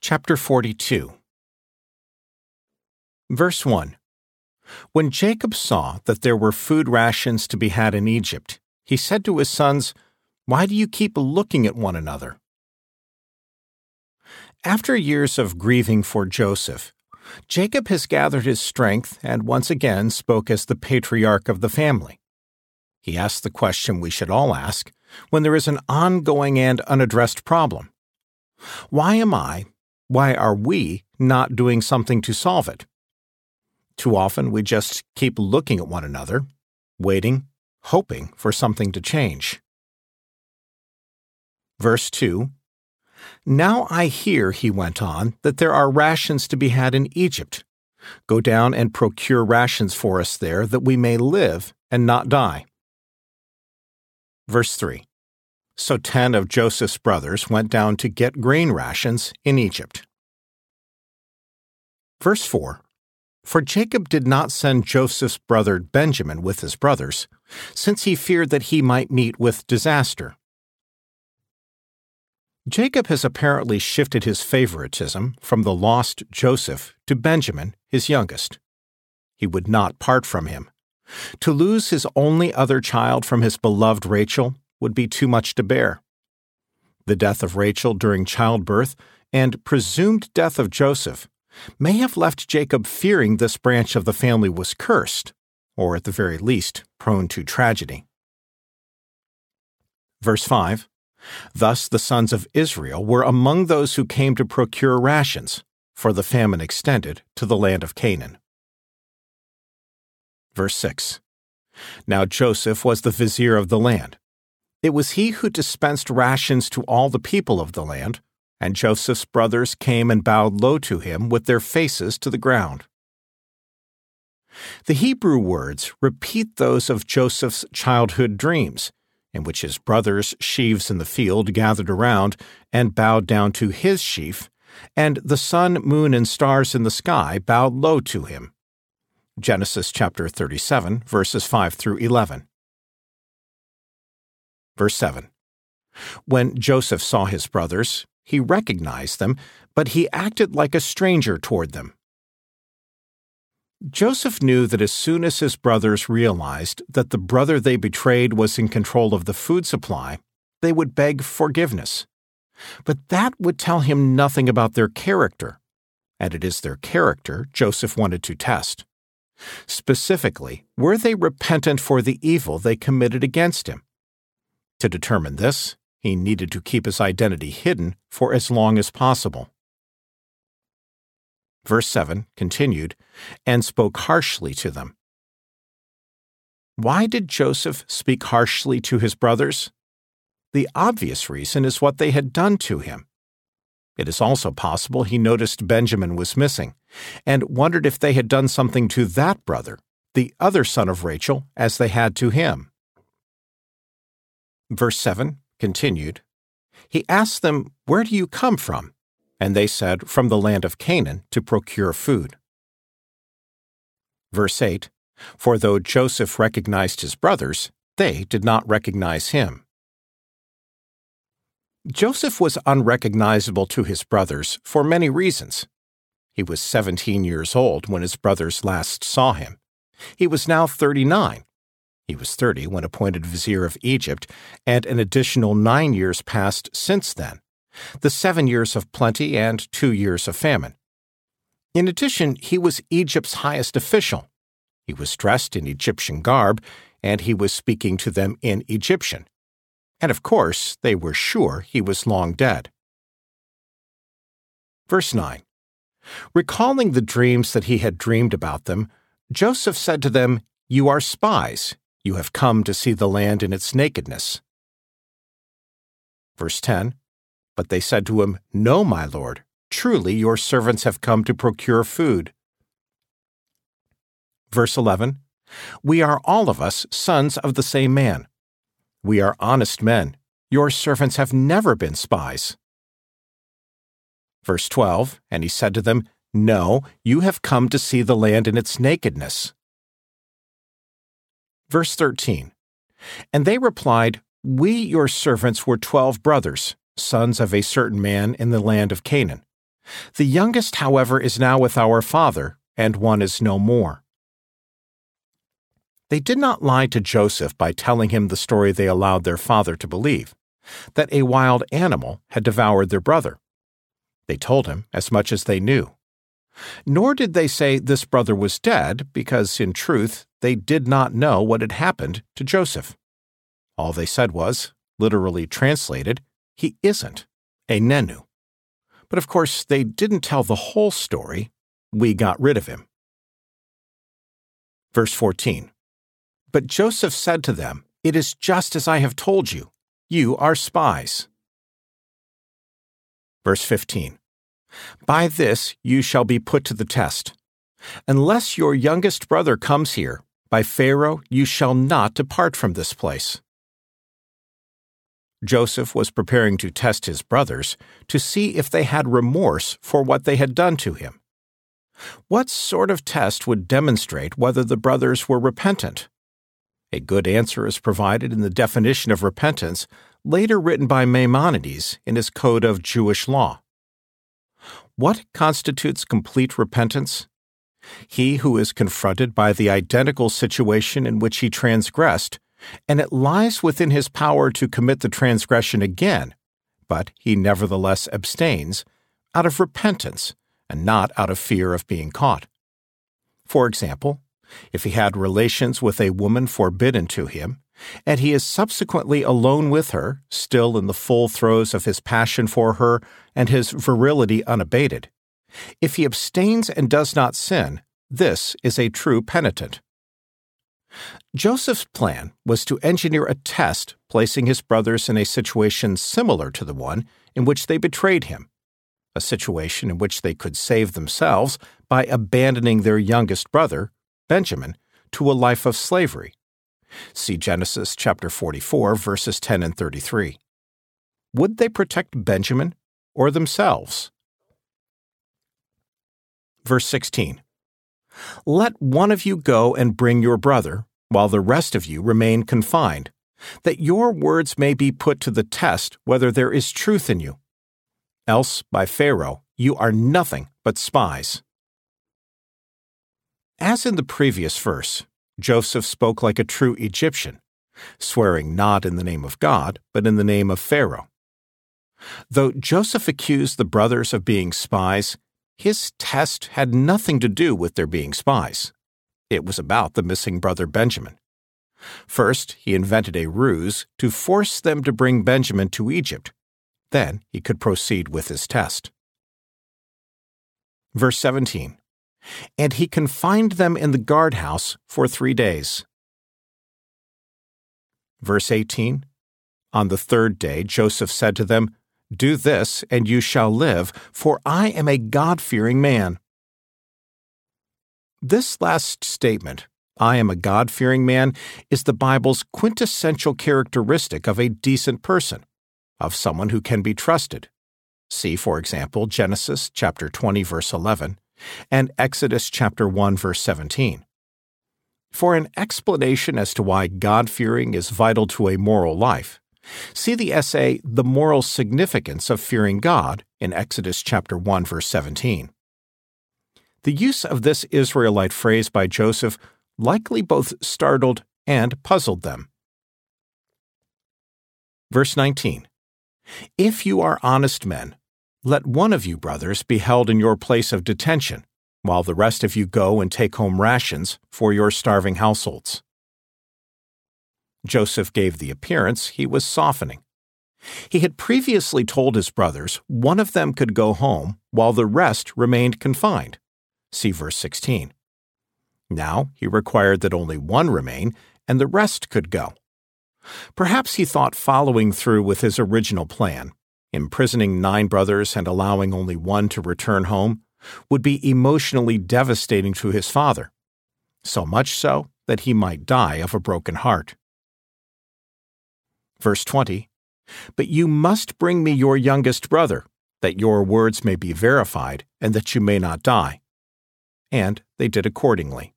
Chapter 42. Verse 1. When Jacob saw that there were food rations to be had in Egypt, he said to his sons, "Why do you keep looking at one another?" After years of grieving for Joseph, Jacob has gathered his strength and once again spoke as the patriarch of the family. He asked the question we should all ask when there is an ongoing and unaddressed problem. Why are we not doing something to solve it? Too often we just keep looking at one another, waiting, hoping for something to change. Verse 2. Now I hear, he went on, that there are rations to be had in Egypt. Go down and procure rations for us there, that we may live and not die. Verse 3. So 10 of Joseph's brothers went down to get grain rations in Egypt. Verse 4. For Jacob did not send Joseph's brother Benjamin with his brothers, since he feared that he might meet with disaster. Jacob has apparently shifted his favoritism from the lost Joseph to Benjamin, his youngest. He would not part from him. To lose his only other child from his beloved Rachel would be too much to bear. The death of Rachel during childbirth and presumed death of Joseph may have left Jacob fearing this branch of the family was cursed, or at the very least, prone to tragedy. Verse 5. Thus the sons of Israel were among those who came to procure rations, for the famine extended to the land of Canaan. Verse 6. Now Joseph was the vizier of the land. It was he who dispensed rations to all the people of the land, and Joseph's brothers came and bowed low to him with their faces to the ground. The Hebrew words repeat those of Joseph's childhood dreams, in which his brothers' sheaves in the field gathered around and bowed down to his sheaf, and the sun, moon, and stars in the sky bowed low to him. Genesis chapter 37, verses 5 through 11. Verse 7. When Joseph saw his brothers, he recognized them, but he acted like a stranger toward them. Joseph knew that as soon as his brothers realized that the brother they betrayed was in control of the food supply, they would beg forgiveness. But that would tell him nothing about their character, and it is their character Joseph wanted to test. Specifically, were they repentant for the evil they committed against him? To determine this, he needed to keep his identity hidden for as long as possible. Verse 7 continued, and spoke harshly to them. Why did Joseph speak harshly to his brothers? The obvious reason is what they had done to him. It is also possible he noticed Benjamin was missing, and wondered if they had done something to that brother, the other son of Rachel, as they had to him. Verse 7 continued, he asked them, "Where do you come from?" And they said, "From the land of Canaan, to procure food." Verse 8, for though Joseph recognized his brothers, they did not recognize him. Joseph was unrecognizable to his brothers for many reasons. He was 17 years old when his brothers last saw him. He was now 39. He was 30 when appointed vizier of Egypt, and an additional 9 years passed since then, the 7 years of plenty and 2 years of famine. In addition, he was Egypt's highest official. He was dressed in Egyptian garb, and he was speaking to them in Egyptian. And of course, they were sure he was long dead. Verse 9. Recalling the dreams that he had dreamed about them, Joseph said to them, "You are spies. You have come to see the land in its nakedness." Verse 10. But they said to him, "No, my lord. Truly your servants have come to procure food." Verse 11. We are all of us sons of the same man. We are honest men. Your servants have never been spies. Verse 12. And he said to them, "No, you have come to see the land in its nakedness." Verse 13. And they replied, "We, your servants, were 12 brothers, sons of a certain man in the land of Canaan. The youngest, however, is now with our father, and one is no more." They did not lie to Joseph by telling him the story they allowed their father to believe, that a wild animal had devoured their brother. They told him as much as they knew. Nor did they say this brother was dead, because in truth they did not know what had happened to Joseph. All they said was, literally translated, "He isn't, Einenu." But of course they didn't tell the whole story. "We got rid of him." Verse 14. "But Joseph said to them, 'It is just as I have told you. You are spies.'" Verse 15. "By this you shall be put to the test. Unless your youngest brother comes here, by Pharaoh you shall not depart from this place." Joseph was preparing to test his brothers to see if they had remorse for what they had done to him. What sort of test would demonstrate whether the brothers were repentant? A good answer is provided in the definition of repentance, later written by Maimonides in his Code of Jewish Law. What constitutes complete repentance? He who is confronted by the identical situation in which he transgressed, and it lies within his power to commit the transgression again, but he nevertheless abstains, out of repentance and not out of fear of being caught. For example, if he had relations with a woman forbidden to him, and he is subsequently alone with her, still in the full throes of his passion for her and his virility unabated, if he abstains and does not sin, this is a true penitent. Joseph's plan was to engineer a test placing his brothers in a situation similar to the one in which they betrayed him, a situation in which they could save themselves by abandoning their youngest brother, Benjamin, to a life of slavery. See Genesis chapter 44, verses 10 and 33. Would they protect Benjamin or themselves? Verse 16. "Let one of you go and bring your brother, while the rest of you remain confined, that your words may be put to the test whether there is truth in you. Else, by Pharaoh, you are nothing but spies." As in the previous verse, Joseph spoke like a true Egyptian, swearing not in the name of God, but in the name of Pharaoh. Though Joseph accused the brothers of being spies, his test had nothing to do with their being spies. It was about the missing brother Benjamin. First, he invented a ruse to force them to bring Benjamin to Egypt. Then he could proceed with his test. Verse 17. "And he confined them in the guardhouse for 3 days." Verse 18. "On the 3rd day Joseph said to them, 'Do this, and you shall live, for I am a God-fearing man.'" This last statement, "I am a God-fearing man," is the Bible's quintessential characteristic of a decent person, of someone who can be trusted. See, for example, Genesis chapter 20, verse 11, and Exodus chapter 1, verse 17. For an explanation as to why God-fearing is vital to a moral life, see the essay The Moral Significance of Fearing God in Exodus chapter 1, verse 17. The use of this Israelite phrase by Joseph likely both startled and puzzled them. Verse 19. "If you are honest men, let one of you brothers be held in your place of detention, while the rest of you go and take home rations for your starving households." Joseph gave the appearance he was softening. He had previously told his brothers one of them could go home while the rest remained confined. See verse 16. Now he required that only one remain and the rest could go. Perhaps he thought following through with his original plan, imprisoning 9 brothers and allowing only one to return home, would be emotionally devastating to his father, so much so that he might die of a broken heart. Verse 20, "But you must bring me your youngest brother, that your words may be verified, and that you may not die." And they did accordingly.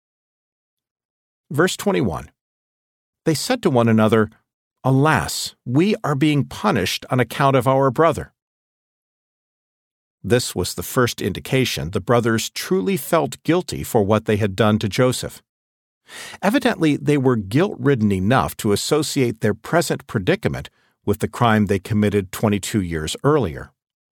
Verse 21, "They said to one another, 'Alas, we are being punished on account of our brother.'" This was the first indication the brothers truly felt guilty for what they had done to Joseph. Evidently, they were guilt-ridden enough to associate their present predicament with the crime they committed 22 years earlier.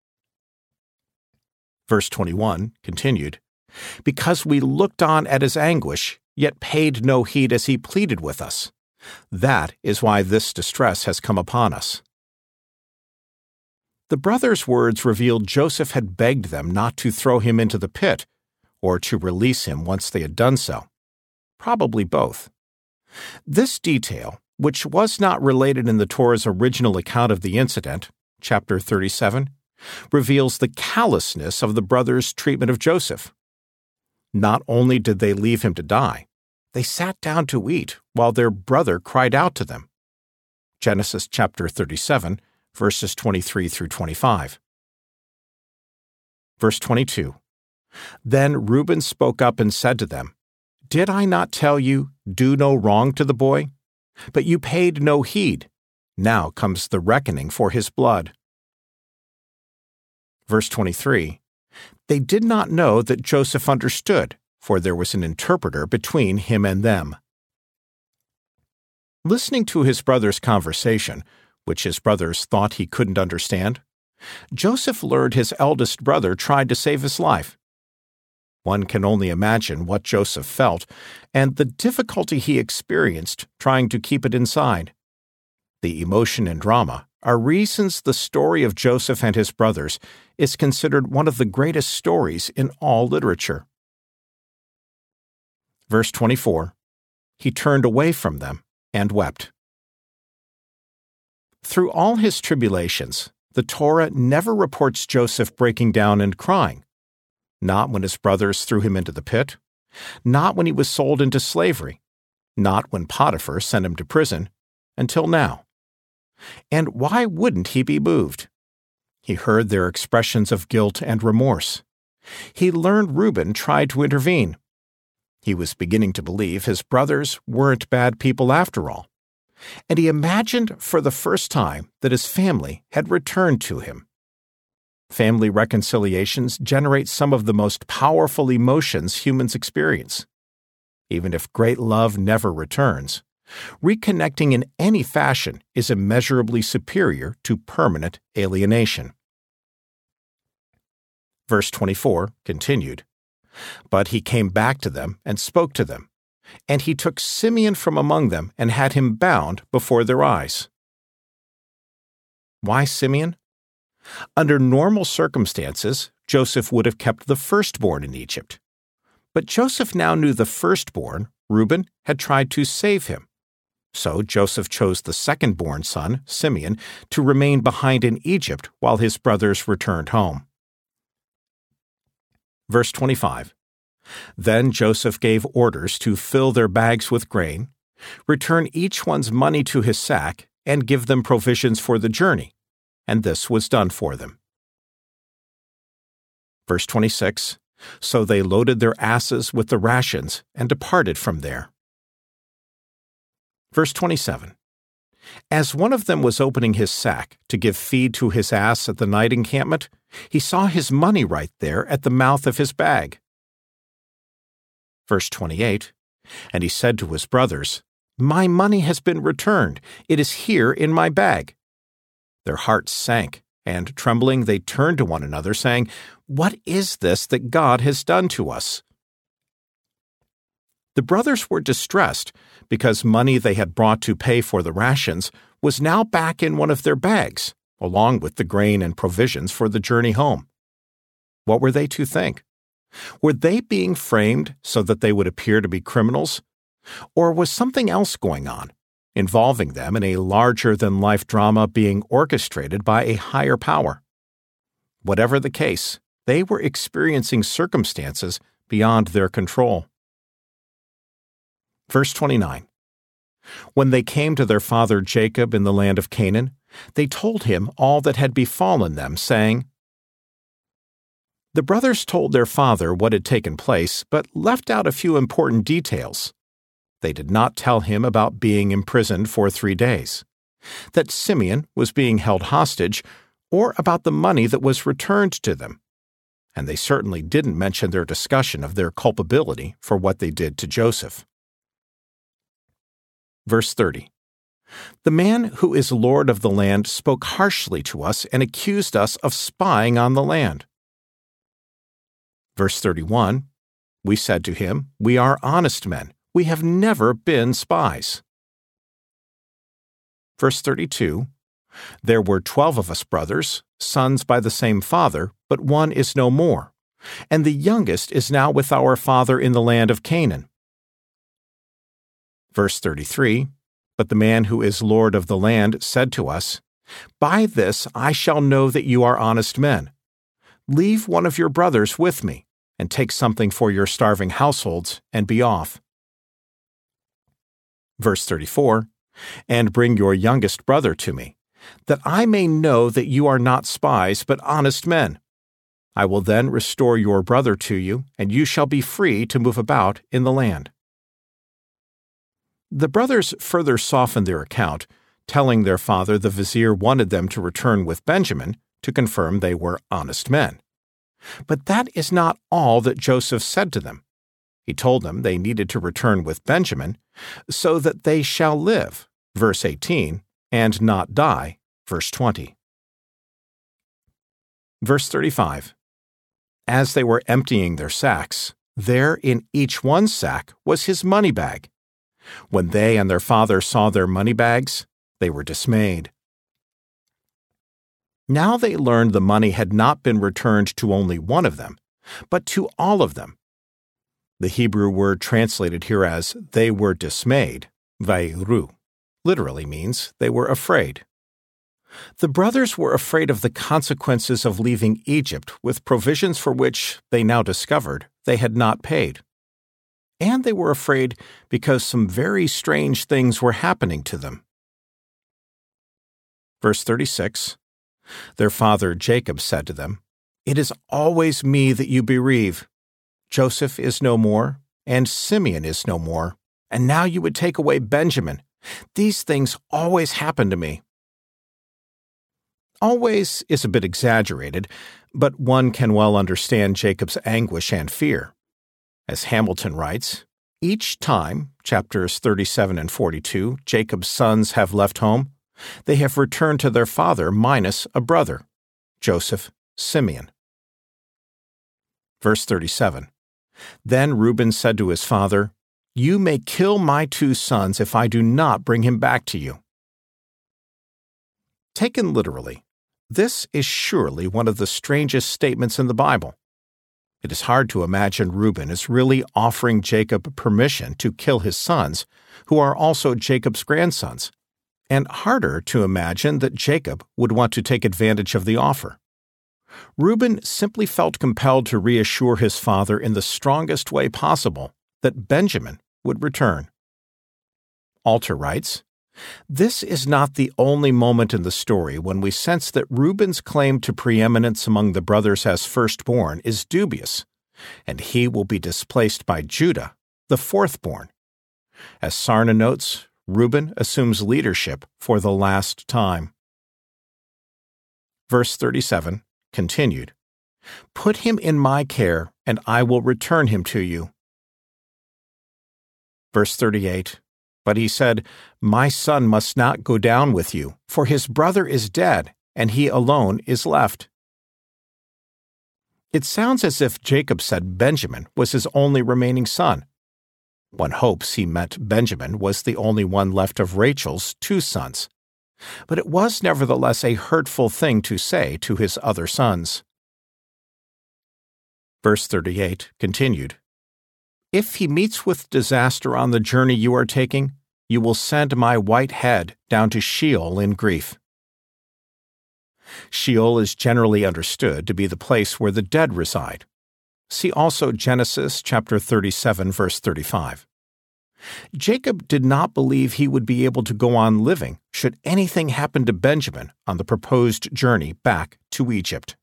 Verse 21 continued, "Because we looked on at his anguish, yet paid no heed as he pleaded with us. That is why this distress has come upon us." The brothers' words revealed Joseph had begged them not to throw him into the pit, or to release him once they had done so. Probably both. This detail, which was not related in the Torah's original account of the incident, chapter 37, reveals the callousness of the brothers' treatment of Joseph. Not only did they leave him to die, they sat down to eat while their brother cried out to them. Genesis chapter 37, verses 23 through 25. Verse 22. Then Reuben spoke up and said to them, "Did I not tell you, do no wrong to the boy? But you paid no heed. Now comes the reckoning for his blood." Verse 23. They did not know that Joseph understood, for there was an interpreter between him and them. Listening to his brother's conversation, which his brothers thought he couldn't understand, Joseph learned his eldest brother tried to save his life. One can only imagine what Joseph felt and the difficulty he experienced trying to keep it inside. The emotion and drama are reasons the story of Joseph and his brothers is considered one of the greatest stories in all literature. Verse 24. He turned away from them and wept. Through all his tribulations, the Torah never reports Joseph breaking down and crying. Not when his brothers threw him into the pit, not when he was sold into slavery, not when Potiphar sent him to prison, until now. And why wouldn't he be moved? He heard their expressions of guilt and remorse. He learned Reuben tried to intervene. He was beginning to believe his brothers weren't bad people after all. And he imagined for the first time that his family had returned to him. Family reconciliations generate some of the most powerful emotions humans experience. Even if great love never returns, reconnecting in any fashion is immeasurably superior to permanent alienation. Verse 24 continued, "But he came back to them and spoke to them, and he took Simeon from among them and had him bound before their eyes." Why Simeon? Under normal circumstances, Joseph would have kept the firstborn in Egypt. But Joseph now knew the firstborn, Reuben, had tried to save him. So Joseph chose the second-born son, Simeon, to remain behind in Egypt while his brothers returned home. Verse 25. Then Joseph gave orders to fill their bags with grain, return each one's money to his sack, and give them provisions for the journey, and this was done for them. Verse 26. So they loaded their asses with the rations and departed from there. Verse 27. As one of them was opening his sack to give feed to his ass at the night encampment, he saw his money right there at the mouth of his bag. Verse 28. And he said to his brothers, "My money has been returned. It is here in my bag." Their hearts sank, and trembling they turned to one another, saying, "What is this that God has done to us?" The brothers were distressed because money they had brought to pay for the rations was now back in one of their bags, along with the grain and provisions for the journey home. What were they to think? Were they being framed so that they would appear to be criminals? Or was something else going on, involving them in a larger-than-life drama being orchestrated by a higher power? Whatever the case, they were experiencing circumstances beyond their control. Verse 29. When they came to their father Jacob in the land of Canaan, they told him all that had befallen them, saying, The brothers told their father what had taken place, but left out a few important details. They did not tell him about being imprisoned for 3 days, that Simeon was being held hostage, or about the money that was returned to them, and they certainly didn't mention their discussion of their culpability for what they did to Joseph. Verse 30. The man who is Lord of the land spoke harshly to us and accused us of spying on the land. Verse 31. We said to him, We are honest men. We have never been spies. Verse 32. There were 12 of us brothers, sons by the same father, but one is no more, and the youngest is now with our father in the land of Canaan. Verse 33. But the man who is Lord of the land said to us, By this I shall know that you are honest men. Leave one of your brothers with me, and take something for your starving households, and be off. Verse 34. And bring your youngest brother to me, that I may know that you are not spies, but honest men. I will then restore your brother to you, and you shall be free to move about in the land. The brothers further softened their account, telling their father the vizier wanted them to return with Benjamin to confirm they were honest men. But that is not all that Joseph said to them. He told them they needed to return with Benjamin, so that they shall live, verse 18, and not die, verse 20. Verse 35. As they were emptying their sacks, there in each one's sack was his money bag. When they and their father saw their money bags, they were dismayed. Now they learned the money had not been returned to only one of them, but to all of them. The Hebrew word translated here as they were dismayed, vairu, literally means they were afraid. The brothers were afraid of the consequences of leaving Egypt with provisions for which, they now discovered, they had not paid. And they were afraid because some very strange things were happening to them. Verse 36. Their father Jacob said to them, It is always me that you bereave. Joseph is no more, and Simeon is no more, and now you would take away Benjamin. These things always happen to me. Always is a bit exaggerated, but one can well understand Jacob's anguish and fear. As Hamilton writes, each time, chapters 37 and 42, Jacob's sons have left home, they have returned to their father minus a brother, Joseph, Simeon. Verse 37. Then Reuben said to his father, You may kill my 2 sons if I do not bring him back to you. Taken literally, this is surely one of the strangest statements in the Bible. It is hard to imagine Reuben is really offering Jacob permission to kill his sons, who are also Jacob's grandsons, and harder to imagine that Jacob would want to take advantage of the offer. Reuben simply felt compelled to reassure his father in the strongest way possible that Benjamin would return. Alter writes, This is not the only moment in the story when we sense that Reuben's claim to preeminence among the brothers as firstborn is dubious, and he will be displaced by Judah, the fourthborn. As Sarna notes, Reuben assumes leadership for the last time. Verse 37, continued, Put him in my care, and I will return him to you. Verse 38, But he said, My son must not go down with you, for his brother is dead, and he alone is left. It sounds as if Jacob said Benjamin was his only remaining son. One hopes he meant Benjamin was the only one left of Rachel's 2 sons. But it was nevertheless a hurtful thing to say to his other sons. Verse 38 continued, If he meets with disaster on the journey you are taking, you will send my white head down to Sheol in grief. Sheol is generally understood to be the place where the dead reside. See also Genesis chapter 37, verse 35. Jacob did not believe he would be able to go on living should anything happen to Benjamin on the proposed journey back to Egypt.